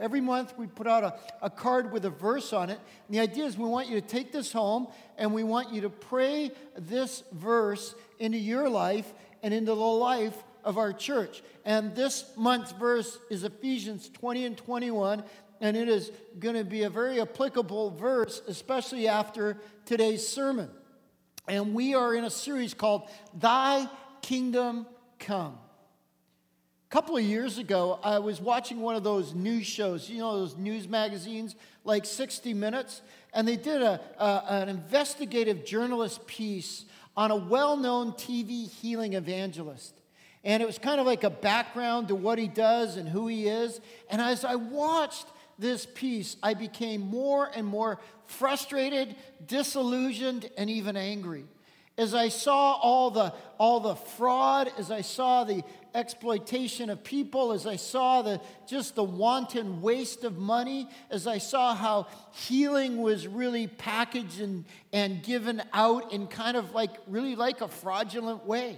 Every month we put out a card with a verse on it. And the idea is we want you to take this home and we want you to pray this verse into your life and into the life of our church. And this month's verse is Ephesians 20 and 21. And it is going to be a very applicable verse, especially after today's sermon. And we are in a series called Thy Kingdom Come. A couple of years ago, I was watching one of those news shows, those news magazines, like 60 Minutes, and they did an investigative journalist piece on a well-known TV healing evangelist. And it was kind of like a background to what he does and who he is. And as I watched this piece, I became more and more frustrated, disillusioned, and even angry. As I saw all the fraud, as I saw the exploitation of people, as I saw the wanton waste of money, as I saw how healing was really packaged and given out in kind of really like a fraudulent way.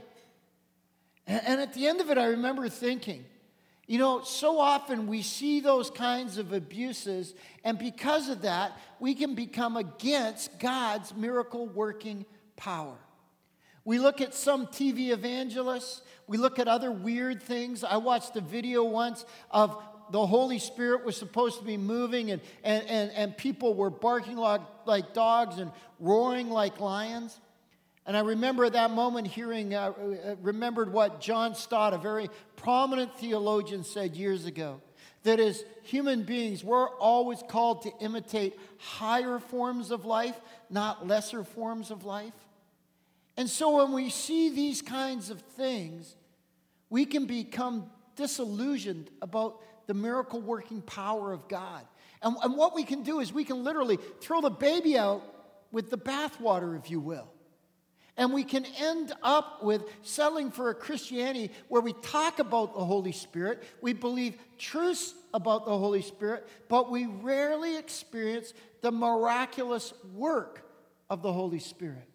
And at the end of it, I remember thinking, so often we see those kinds of abuses, and because of that, we can become against God's miracle-working power. We look at some TV evangelists. We look at other weird things. I watched a video once of the Holy Spirit was supposed to be moving, and people were barking like dogs and roaring like lions. And I remember at that moment remembered what John Stott, a very prominent theologian, said years ago, that as human beings, we're always called to imitate higher forms of life, not lesser forms of life. And so when we see these kinds of things, we can become disillusioned about the miracle-working power of God. And what we can do is we can literally throw the baby out with the bathwater, if you will. And we can end up with settling for a Christianity where we talk about the Holy Spirit, we believe truths about the Holy Spirit, but we rarely experience the miraculous work of the Holy Spirit.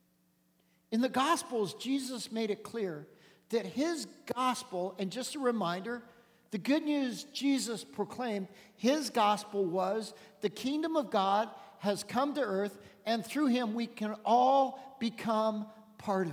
In the Gospels, Jesus made it clear that his gospel, and just a reminder, the good news Jesus proclaimed, his gospel was the kingdom of God has come to earth, and through him we can all become part of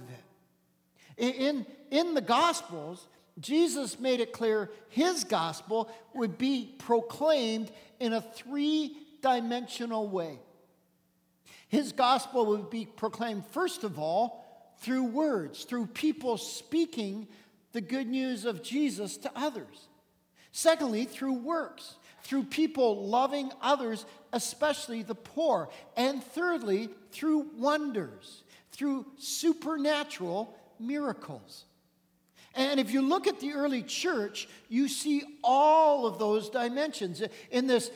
it. In the Gospels, Jesus made it clear his gospel would be proclaimed in a three-dimensional way. His gospel would be proclaimed, first of all, through words, through people speaking the good news of Jesus to others. Secondly, through works, through people loving others, especially the poor. And thirdly, through wonders, through supernatural miracles. And if you look at the early church, you see all of those dimensions. In this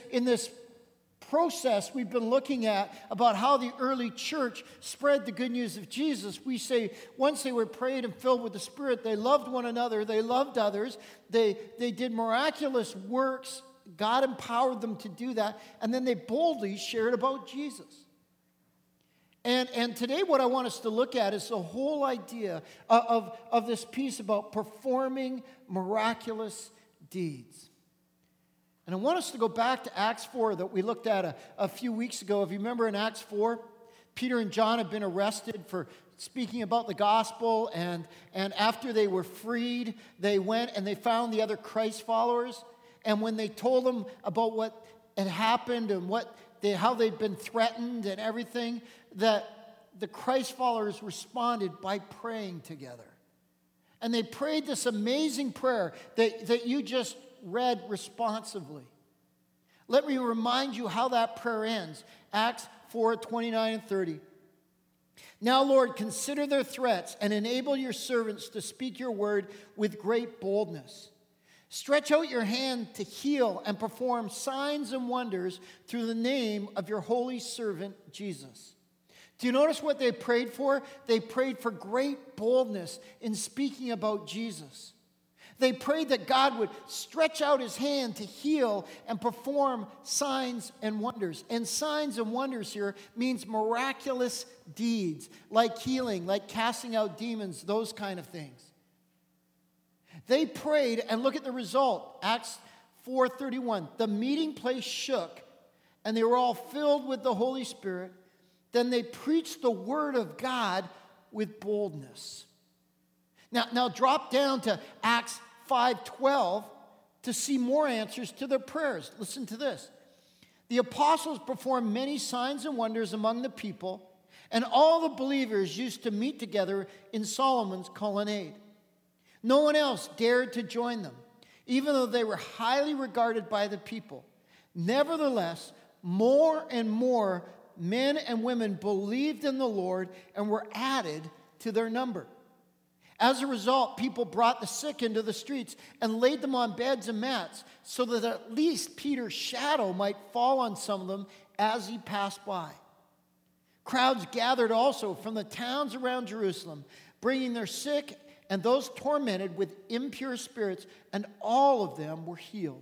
process we've been looking at about how the early church spread the good news of Jesus, we say once they were prayed and filled with the Spirit, they loved one another, they loved others, they did miraculous works, God empowered them to do that, and then they boldly shared about Jesus. And today what I want us to look at is the whole idea of this piece about performing miraculous deeds. And I want us to go back to Acts 4 that we looked at a few weeks ago. If you remember in Acts 4, Peter and John had been arrested for speaking about the gospel, and after they were freed, they went and they found the other Christ followers. And when they told them about what had happened and how they'd been threatened and everything, that the Christ followers responded by praying together. And they prayed this amazing prayer that you just read responsively. Let me remind you how that prayer ends. Acts 4:29 and 30. Now, Lord, consider their threats and enable your servants to speak your word with great boldness. Stretch out your hand to heal and perform signs and wonders through the name of your holy servant, Jesus. Do you notice what they prayed for? They prayed for great boldness in speaking about Jesus. They prayed that God would stretch out his hand to heal and perform signs and wonders. And signs and wonders here means miraculous deeds, like healing, like casting out demons, those kind of things. They prayed, and look at the result. Acts 4:31. The meeting place shook, and they were all filled with the Holy Spirit. Then they preached the word of God with boldness. Now drop down to Acts 5:12 to see more answers to their prayers. Listen to this. The apostles performed many signs and wonders among the people, and all the believers used to meet together in Solomon's colonnade. No one else dared to join them, even though they were highly regarded by the people. Nevertheless, more and more men and women believed in the Lord and were added to their number. As a result, people brought the sick into the streets and laid them on beds and mats so that at least Peter's shadow might fall on some of them as he passed by. Crowds gathered also from the towns around Jerusalem, bringing their sick and those tormented with impure spirits, and all of them were healed.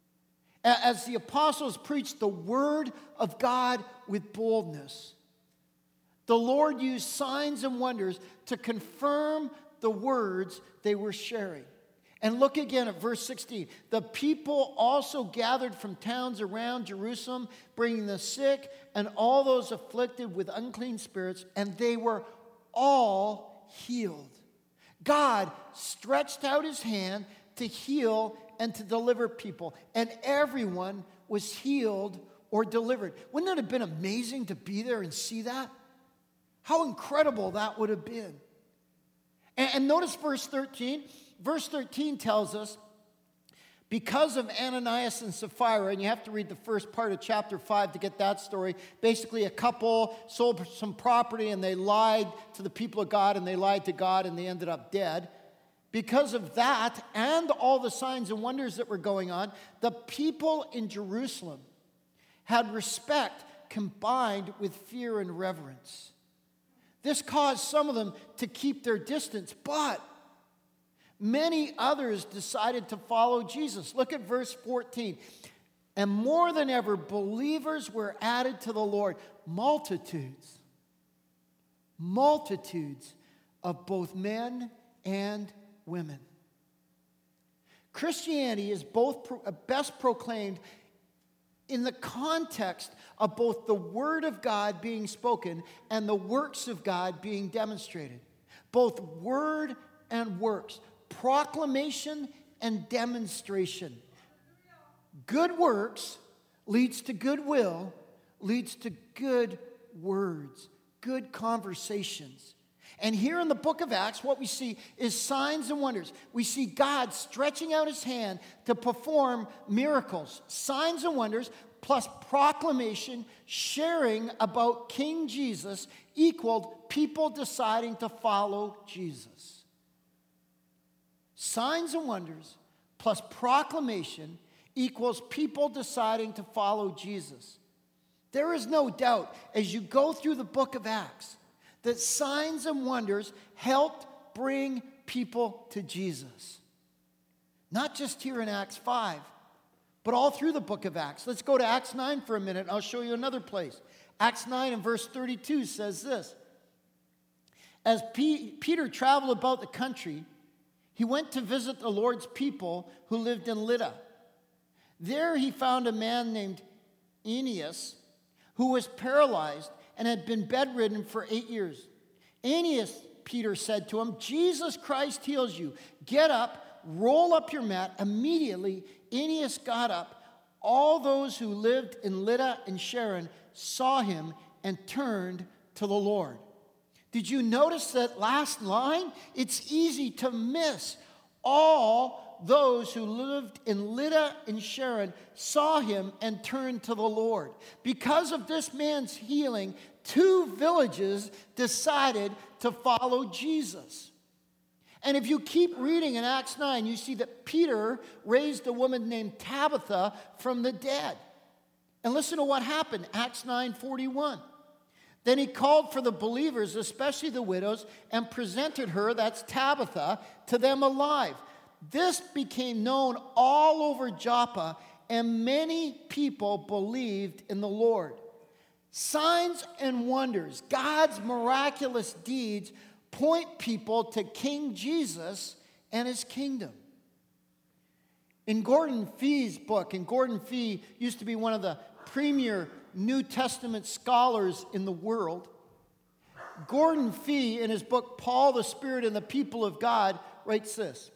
As the apostles preached the word of God with boldness, the Lord used signs and wonders to confirm the words they were sharing. And look again at verse 16. The people also gathered from towns around Jerusalem, bringing the sick and all those afflicted with unclean spirits, and they were all healed. God stretched out his hand to heal and to deliver people, and everyone was healed or delivered. Wouldn't it have been amazing to be there and see that? How incredible that would have been. And notice verse 13. Verse 13 tells us, because of Ananias and Sapphira, and you have to read the first part of chapter 5 to get that story. Basically, a couple sold some property and they lied to the people of God, and they lied to God, and they ended up dead. Because of that and all the signs and wonders that were going on, the people in Jerusalem had respect combined with fear and reverence. This caused some of them to keep their distance, but many others decided to follow Jesus. Look at verse 14. And more than ever, believers were added to the Lord. Multitudes of both men and women. Christianity is best proclaimed in the context of both the Word of God being spoken and the works of God being demonstrated. Both Word and works. Proclamation and demonstration. Good works leads to goodwill, leads to good words, good conversations. And here in the book of Acts, what we see is signs and wonders. We see God stretching out his hand to perform miracles, signs and wonders, plus proclamation, sharing about King Jesus equaled people deciding to follow Jesus. Signs and wonders plus proclamation equals people deciding to follow Jesus. There is no doubt as you go through the book of Acts that signs and wonders helped bring people to Jesus. Not just here in Acts 5, but all through the book of Acts. Let's go to Acts 9 for a minute, and I'll show you another place. Acts 9 and verse 32 says this. As Peter traveled about the country, he went to visit the Lord's people who lived in Lydda. There he found a man named Aeneas who was paralyzed and had been bedridden for 8 years. Aeneas, Peter said to him, Jesus Christ heals you. Get up, roll up your mat. Immediately, Aeneas got up. All those who lived in Lydda and Sharon saw him and turned to the Lord. Did you notice that last line? It's easy to miss. All those who lived in Lydda and Sharon saw him and turned to the Lord. Because of this man's healing, 2 villages decided to follow Jesus. And if you keep reading in Acts 9, you see that Peter raised a woman named Tabitha from the dead. And listen to what happened, Acts 9:41. Then he called for the believers, especially the widows, and presented her, that's Tabitha, to them alive. This became known all over Joppa, and many people believed in the Lord. Signs and wonders, God's miraculous deeds, point people to King Jesus and his kingdom. In Gordon Fee's book, and Gordon Fee used to be one of the premier New Testament scholars in the world, Gordon Fee, in his book, Paul, the Spirit, and the People of God, writes this.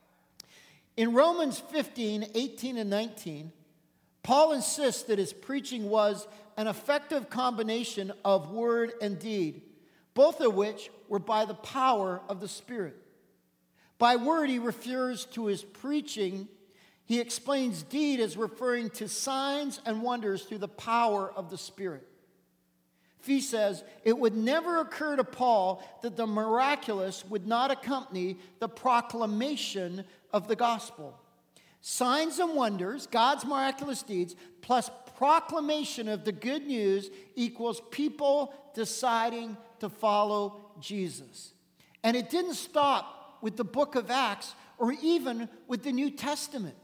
In Romans 15, 18, and 19, Paul insists that his preaching was an effective combination of word and deed, both of which were by the power of the Spirit. By word, he refers to his preaching. He explains deed as referring to signs and wonders through the power of the Spirit. Fee says, it would never occur to Paul that the miraculous would not accompany the proclamation of the gospel. Signs and wonders, God's miraculous deeds, plus proclamation of the good news equals people deciding to follow Jesus. And it didn't stop with the book of Acts or even with the New Testament.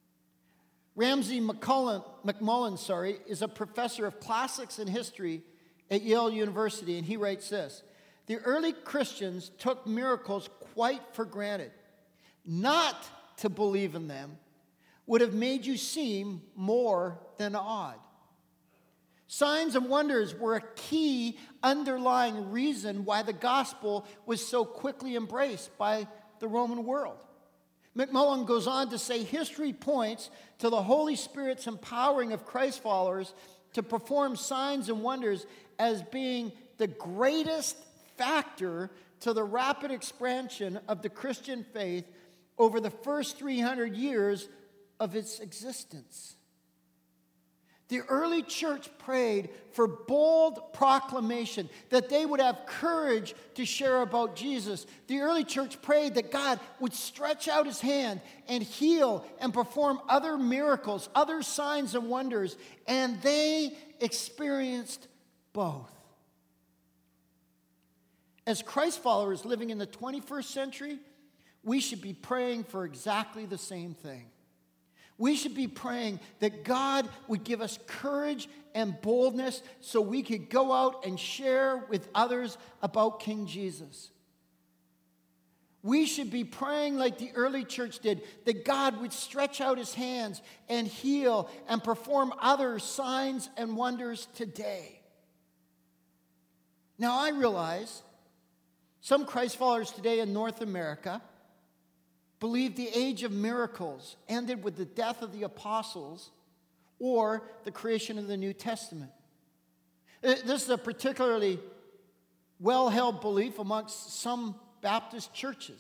Ramsey McMullen is a professor of classics and history at Yale University, and he writes this. The early Christians took miracles quite for granted. Not to believe in them would have made you seem more than odd. Signs and wonders were a key underlying reason why the gospel was so quickly embraced by the Roman world. McMullen goes on to say, history points to the Holy Spirit's empowering of Christ followers to perform signs and wonders as being the greatest factor to the rapid expansion of the Christian faith over the first 300 years of its existence. The early church prayed for bold proclamation, that they would have courage to share about Jesus. The early church prayed that God would stretch out his hand and heal and perform other miracles, other signs and wonders, and they experienced both. As Christ followers living in the 21st century, we should be praying for exactly the same thing. We should be praying that God would give us courage and boldness so we could go out and share with others about King Jesus. We should be praying like the early church did, that God would stretch out his hands and heal and perform other signs and wonders today. Now, I realize some Christ followers today in North America believe the age of miracles ended with the death of the apostles or the creation of the New Testament. This is a particularly well-held belief amongst some Baptist churches.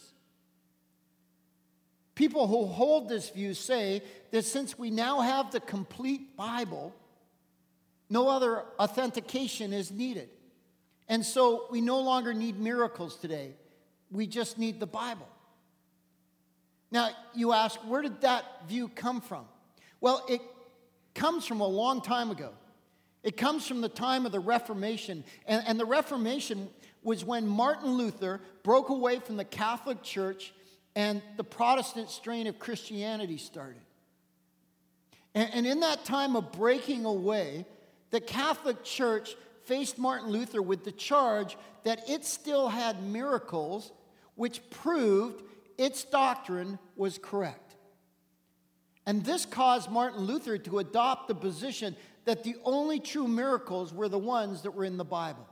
People who hold this view say that since we now have the complete Bible, no other authentication is needed. And so we no longer need miracles today. We just need the Bible. Now, you ask, where did that view come from? Well, it comes from a long time ago. It comes from the time of the Reformation. And the Reformation was when Martin Luther broke away from the Catholic Church and the Protestant strain of Christianity started. And in that time of breaking away, the Catholic Church faced Martin Luther with the charge that it still had miracles, which proved its doctrine was correct. And this caused Martin Luther to adopt the position that the only true miracles were the ones that were in the Bible.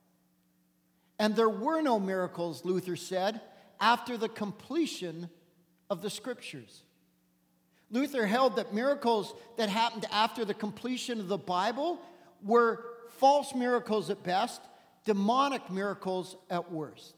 And there were no miracles, Luther said, after the completion of the Scriptures. Luther held that miracles that happened after the completion of the Bible were false miracles at best, demonic miracles at worst.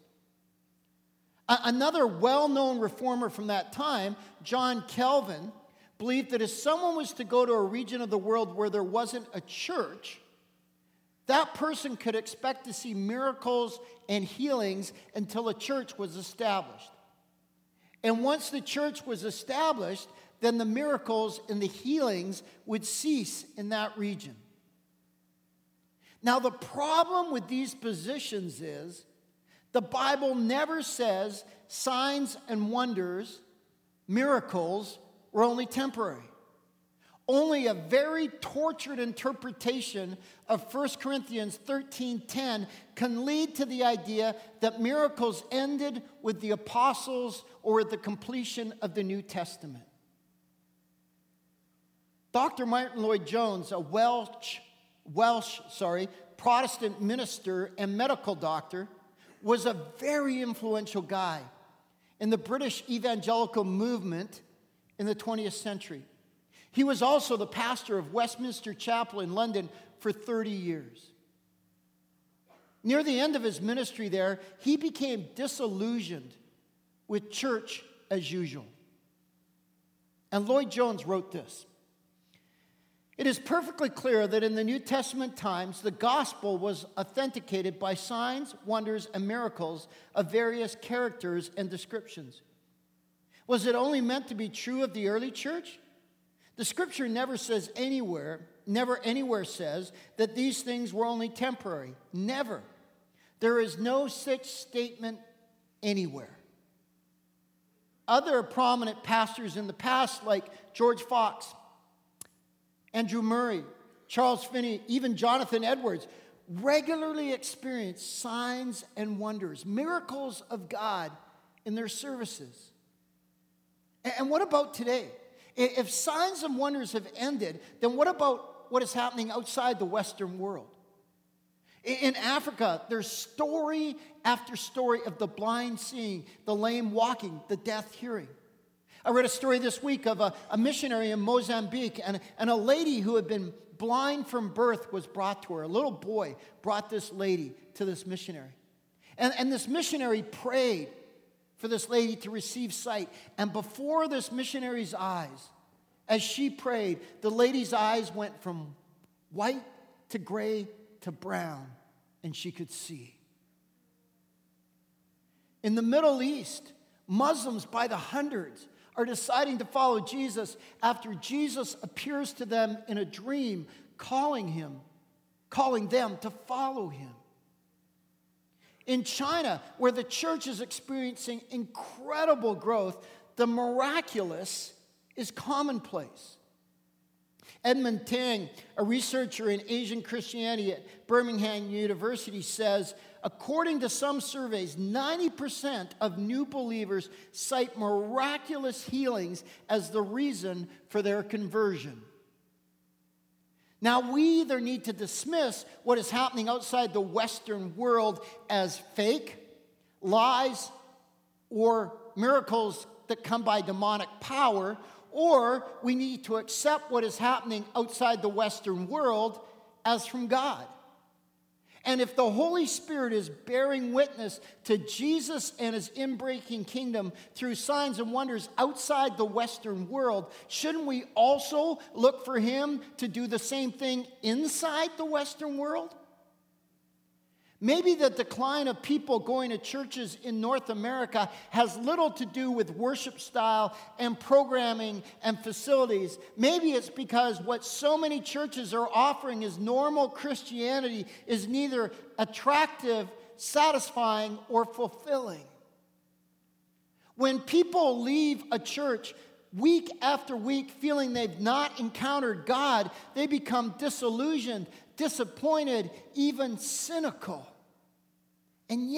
Another well-known reformer from that time, John Calvin, believed that if someone was to go to a region of the world where there wasn't a church, that person could expect to see miracles and healings until a church was established. And once the church was established, then the miracles and the healings would cease in that region. Now, the problem with these positions is the Bible never says signs and wonders, miracles, were only temporary. Only a very tortured interpretation of 1 Corinthians 13:10 can lead to the idea that miracles ended with the apostles or at the completion of the New Testament. Dr. Martin Lloyd-Jones, a Welsh Protestant minister and medical doctor, was a very influential guy in the British evangelical movement in the 20th century. He was also the pastor of Westminster Chapel in London for 30 years. Near the end of his ministry there, he became disillusioned with church as usual. And Lloyd-Jones wrote this: "It is perfectly clear that in the New Testament times, the gospel was authenticated by signs, wonders, and miracles of various characters and descriptions. Was it only meant to be true of the early church? The scripture never anywhere says that these things were only temporary. Never. There is no such statement anywhere." Other prominent pastors in the past, like George Fox, Andrew Murray, Charles Finney, even Jonathan Edwards, regularly experienced signs and wonders, miracles of God in their services. And what about today? If signs and wonders have ended, then what about what is happening outside the Western world? In Africa, there's story after story of the blind seeing, the lame walking, the deaf hearing. I read a story this week of a missionary in Mozambique, and a lady who had been blind from birth was brought to her. A little boy brought this lady to this missionary. And this missionary prayed for this lady to receive sight. And before this missionary's eyes, as she prayed, the lady's eyes went from white to gray to brown, and she could see. In the Middle East, Muslims by the hundreds are deciding to follow Jesus after Jesus appears to them in a dream, calling them to follow him. In China, where the church is experiencing incredible growth, the miraculous is commonplace. Edmund Tang, a researcher in Asian Christianity at Birmingham University, says, according to some surveys, 90% of new believers cite miraculous healings as the reason for their conversion. Now, we either need to dismiss what is happening outside the Western world as fake, lies, or miracles that come by demonic power, or we need to accept what is happening outside the Western world as from God. And if the Holy Spirit is bearing witness to Jesus and his inbreaking kingdom through signs and wonders outside the Western world, shouldn't we also look for him to do the same thing inside the Western world? Maybe the decline of people going to churches in North America has little to do with worship style and programming and facilities. Maybe it's because what so many churches are offering as normal Christianity is neither attractive, satisfying, or fulfilling. When people leave a church week after week feeling they've not encountered God, they become disillusioned, disappointed, even cynical. And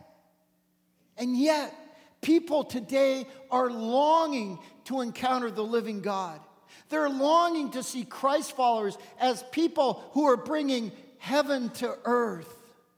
yet, people today are longing to encounter the living God. They're longing to see Christ followers as people who are bringing heaven to earth.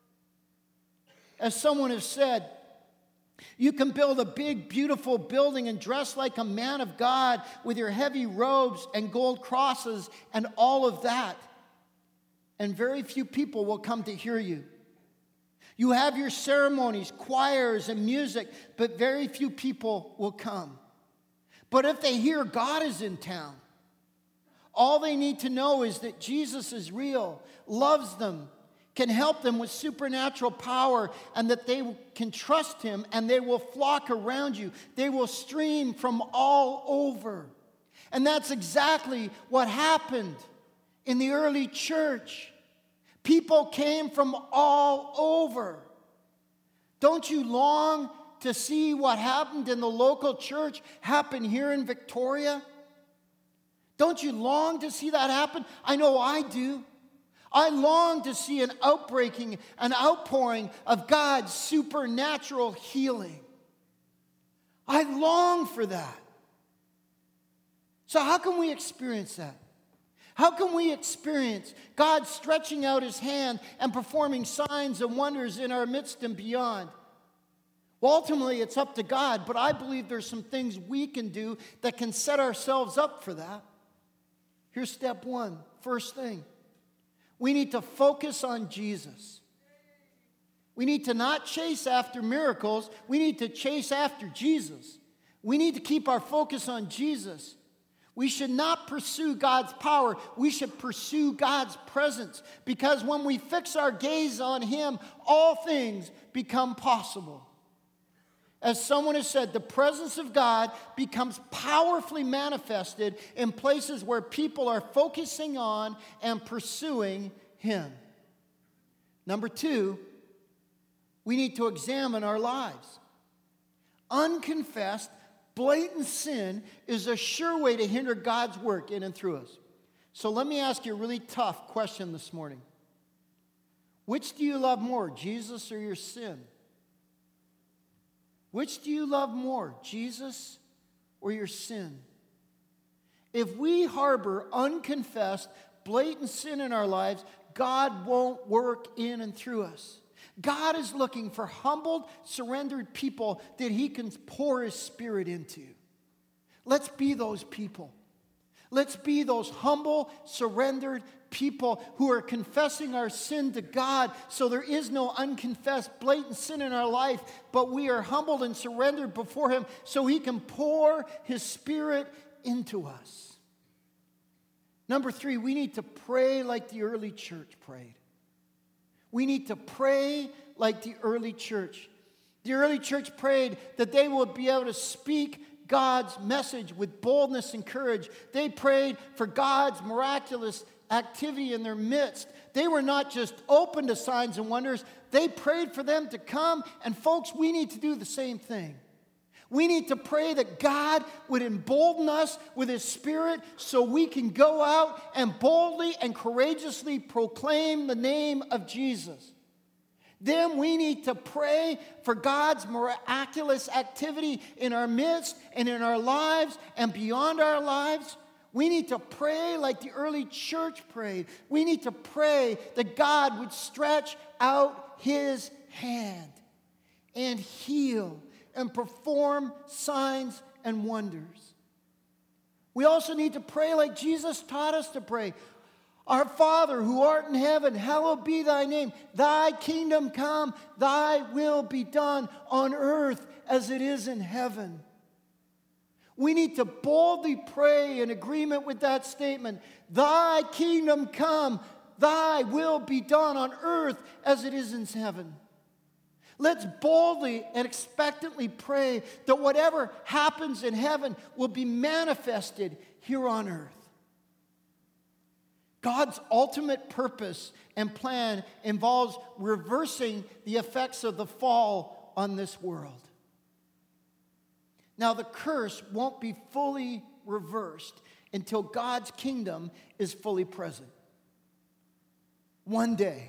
As someone has said, you can build a big, beautiful building and dress like a man of God with your heavy robes and gold crosses and all of that, and very few people will come to hear you. You have your ceremonies, choirs, and music, but very few people will come. But if they hear God is in town, all they need to know is that Jesus is real, loves them, can help them with supernatural power, and that they can trust him, and they will flock around you. They will stream from all over. And that's exactly what happened in the early church. People came from all over. Don't you long to see what happened in the local church happen here in Victoria? Don't you long to see that happen? I know I do. I long to see an outpouring of God's supernatural healing. I long for that. So how can we experience that? How can we experience God stretching out his hand and performing signs and wonders in our midst and beyond? Well, ultimately, it's up to God, but I believe there's some things we can do that can set ourselves up for that. Here's step one. First thing, we need to focus on Jesus. We need to not chase after miracles. We need to chase after Jesus. We need to keep our focus on Jesus. We should not pursue God's power. We should pursue God's presence. Because when we fix our gaze on him, all things become possible. As someone has said, the presence of God becomes powerfully manifested in places where people are focusing on and pursuing him. Number two, we need to examine our lives. Unconfessed, blatant sin is a sure way to hinder God's work in and through us. So let me ask you a really tough question this morning. Which do you love more, Jesus or your sin? Which do you love more, Jesus or your sin? If we harbor unconfessed, blatant sin in our lives, God won't work in and through us. God is looking for humbled, surrendered people that he can pour his Spirit into. Let's be those people. Let's be those humble, surrendered people who are confessing our sin to God, so there is no unconfessed, blatant sin in our life, but we are humbled and surrendered before him so he can pour his Spirit into us. Number three, we need to pray like the early church prayed. We need to pray like the early church. The early church prayed that they would be able to speak God's message with boldness and courage. They prayed for God's miraculous activity in their midst. They were not just open to signs and wonders. They prayed for them to come. And folks, we need to do the same thing. We need to pray that God would embolden us with his Spirit so we can go out and boldly and courageously proclaim the name of Jesus. Then we need to pray for God's miraculous activity in our midst and in our lives and beyond our lives. We need to pray like the early church prayed. We need to pray that God would stretch out his hand and heal and perform signs and wonders. We also need to pray like Jesus taught us to pray. Our Father, who art in heaven, hallowed be thy name. Thy kingdom come, thy will be done on earth as it is in heaven. We need to boldly pray in agreement with that statement. Thy kingdom come, thy will be done on earth as it is in heaven. Let's boldly and expectantly pray that whatever happens in heaven will be manifested here on earth. God's ultimate purpose and plan involves reversing the effects of the fall on this world. Now, the curse won't be fully reversed until God's kingdom is fully present. One day,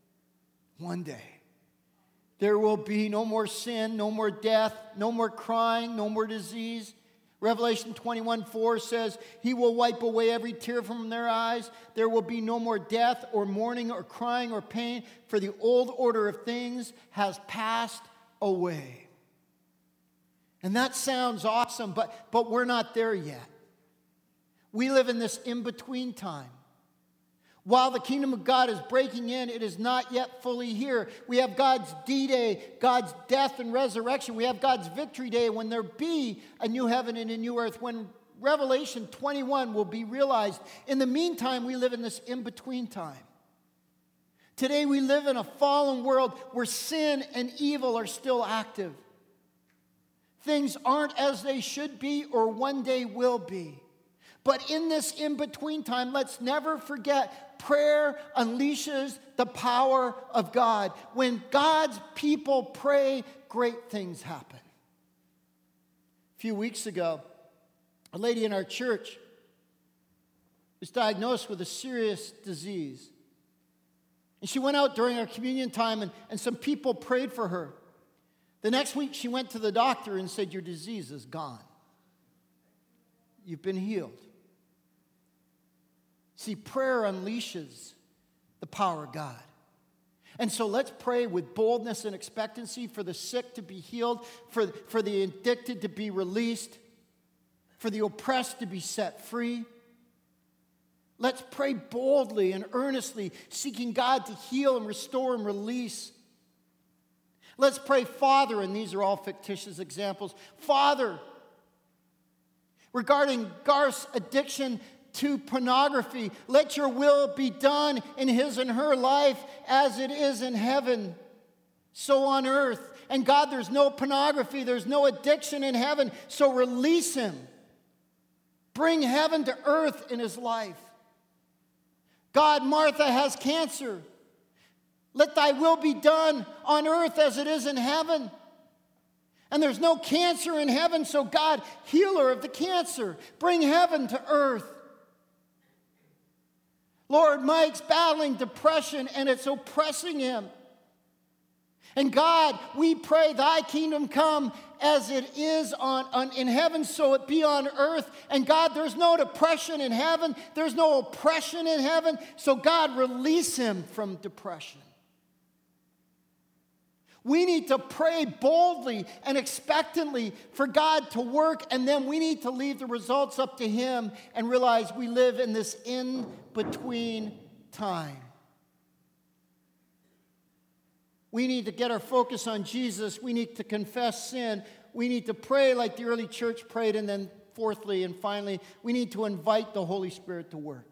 there will be no more sin, no more death, no more crying, no more disease. Revelation 21:4 says, he will wipe away every tear from their eyes. There will be no more death or mourning or crying or pain, for the old order of things has passed away. And that sounds awesome, but we're not there yet. We live in this in-between time. While the kingdom of God is breaking in, it is not yet fully here. We have God's D-Day, God's death and resurrection. We have God's victory day when there be a new heaven and a new earth, when Revelation 21 will be realized. In the meantime, we live in this in-between time. Today we live in a fallen world where sin and evil are still active. Things aren't as they should be or one day will be. But in this in-between time, let's never forget, prayer unleashes the power of God. When God's people pray, great things happen. A few weeks ago, a lady in our church was diagnosed with a serious disease. And she went out during our communion time, and some people prayed for her. The next week, she went to the doctor and said, your disease is gone. You've been healed. See, prayer unleashes the power of God. And so let's pray with boldness and expectancy for the sick to be healed, for the addicted to be released, for the oppressed to be set free. Let's pray boldly and earnestly, seeking God to heal and restore and release. Let's pray, Father, and these are all fictitious examples. Father, regarding Garth's addiction to pornography, let your will be done in his and her life as it is in heaven, so on earth. And God, there's no pornography, there's no addiction in heaven, so release him. Bring heaven to earth in his life. God, Martha has cancer. Let thy will be done on earth as it is in heaven. And there's no cancer in heaven, so God, healer of the cancer, bring heaven to earth. Lord, Mike's battling depression and it's oppressing him. And God, we pray thy kingdom come as it is in heaven, so it be on earth. And God, there's no depression in heaven. There's no oppression in heaven. So God, release him from depression. We need to pray boldly and expectantly for God to work, and then we need to leave the results up to him and realize we live in this in-between time. We need to get our focus on Jesus. We need to confess sin. We need to pray like the early church prayed, and then fourthly and finally, we need to invite the Holy Spirit to work.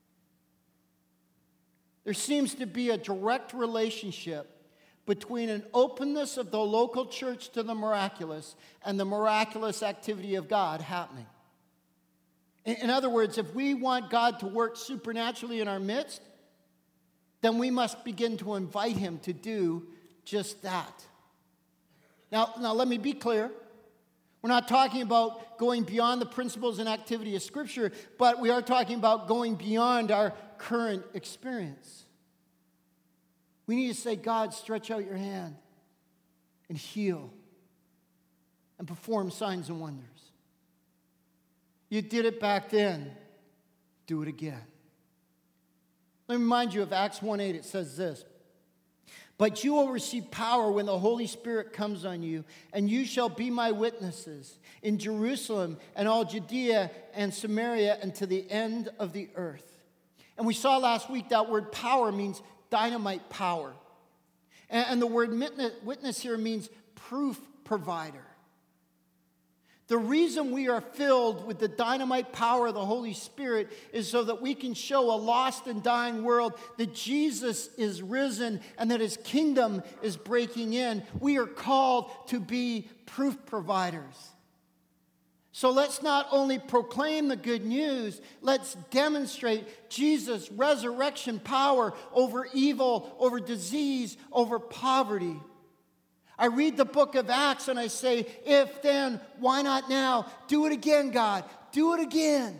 There seems to be a direct relationship between an openness of the local church to the miraculous and the miraculous activity of God happening. In other words, if we want God to work supernaturally in our midst, then we must begin to invite him to do just that. Now let me be clear. We're not talking about going beyond the principles and activity of Scripture, but we are talking about going beyond our current experience. We need to say, God, stretch out your hand and heal and perform signs and wonders. You did it back then. Do it again. Let me remind you of Acts 1:8. It says this: but you will receive power when the Holy Spirit comes on you, and you shall be my witnesses in Jerusalem and all Judea and Samaria and to the end of the earth. And we saw last week that word power means dynamite power. And the word witness here means proof provider. The reason we are filled with the dynamite power of the Holy Spirit is so that we can show a lost and dying world that Jesus is risen and that his kingdom is breaking in. We are called to be proof providers. So let's not only proclaim the good news, let's demonstrate Jesus' resurrection power over evil, over disease, over poverty. I read the book of Acts and I say, if then, why not now? Do it again, God. Do it again.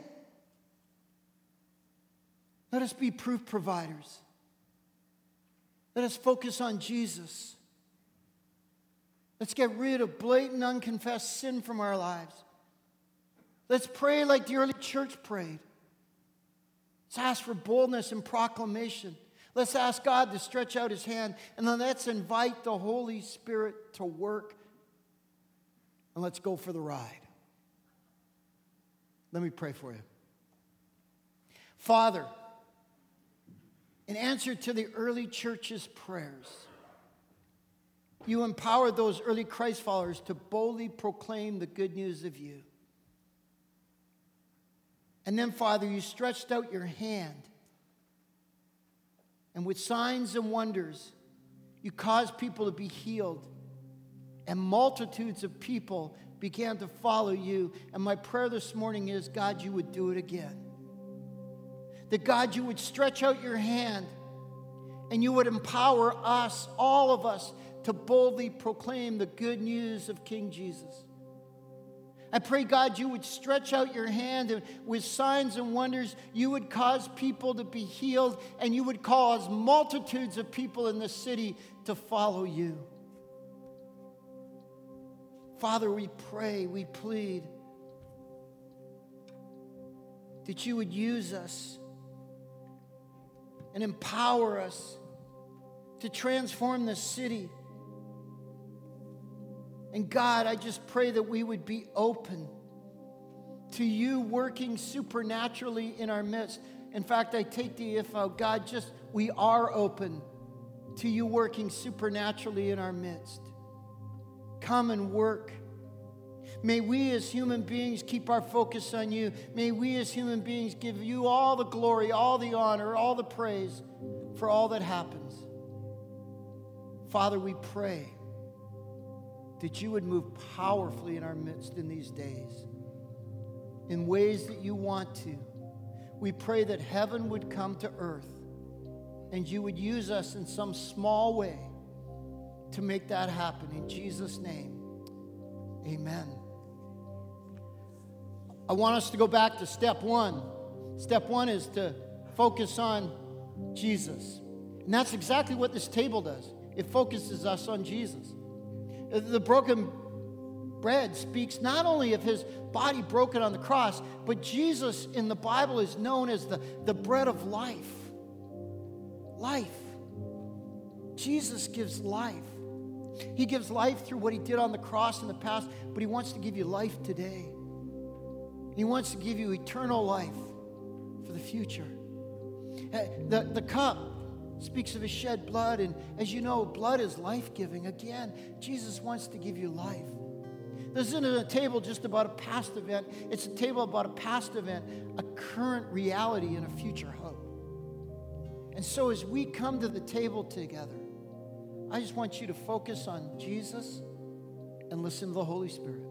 Let us be proof providers. Let us focus on Jesus. Let's get rid of blatant, unconfessed sin from our lives. Let's pray like the early church prayed. Let's ask for boldness and proclamation. Let's ask God to stretch out his hand, and then let's invite the Holy Spirit to work, and let's go for the ride. Let me pray for you. Father, in answer to the early church's prayers, you empowered those early Christ followers to boldly proclaim the good news of you. And then, Father, you stretched out your hand, and with signs and wonders, you caused people to be healed, and multitudes of people began to follow you. And my prayer this morning is, God, you would do it again. That, God, you would stretch out your hand, and you would empower us, all of us, to boldly proclaim the good news of King Jesus. I pray, God, you would stretch out your hand, and with signs and wonders, you would cause people to be healed, and you would cause multitudes of people in this city to follow you. Father, we pray, we plead that you would use us and empower us to transform this city. And God, I just pray that we would be open to you working supernaturally in our midst. In fact, I take the if out. God, we are open to you working supernaturally in our midst. Come and work. May we as human beings keep our focus on you. May we as human beings give you all the glory, all the honor, all the praise for all that happens. Father, we pray that you would move powerfully in our midst in these days, in ways that you want to. We pray that heaven would come to earth and you would use us in some small way to make that happen. In Jesus' name, amen. I want us to go back to step one. Step one is to focus on Jesus. And that's exactly what this table does. It focuses us on Jesus. The broken bread speaks not only of his body broken on the cross, but Jesus in the Bible is known as the bread of life. Life. Jesus gives life. He gives life through what he did on the cross in the past, but he wants to give you life today. He wants to give you eternal life for the future. The cup speaks of his shed blood, and as you know, blood is life-giving. Again, Jesus wants to give you life. This isn't a table just about a past event. It's a table about a past event, a current reality, and a future hope. And so as we come to the table together, I just want you to focus on Jesus and listen to the Holy Spirit.